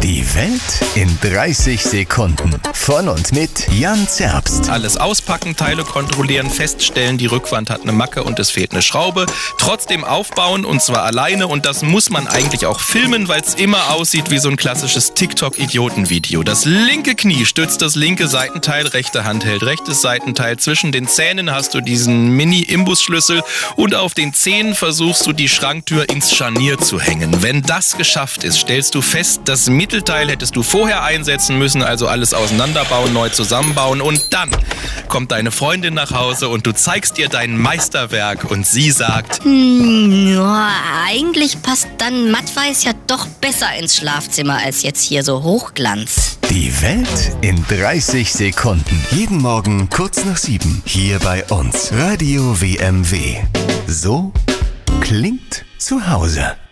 Die Welt in 30 Sekunden. Von und mit Jan Zerbst. Alles auspacken, Teile kontrollieren, feststellen, die Rückwand hat eine Macke und es fehlt eine Schraube. Trotzdem aufbauen und zwar alleine und das muss man eigentlich auch filmen, weil es immer aussieht wie so ein klassisches TikTok-Idioten-Video. Das linke Knie stützt das linke Seitenteil, rechte Hand hält rechtes Seitenteil. Zwischen den Zähnen hast du diesen Mini-Imbusschlüssel und auf den Zähnen versuchst du die Schranktür ins Scharnier zu hängen. Wenn das geschafft ist, stellst du fest, das Mittelteil hättest du vorher einsetzen müssen, also alles auseinanderbauen, neu zusammenbauen und dann kommt deine Freundin nach Hause und du zeigst ihr dein Meisterwerk und sie sagt: Ja, eigentlich passt dann Mattweiß ja doch besser ins Schlafzimmer als jetzt hier so Hochglanz. Die Welt in 30 Sekunden. Jeden Morgen kurz nach 7. Hier bei uns. Radio WMW. So klingt zu Hause.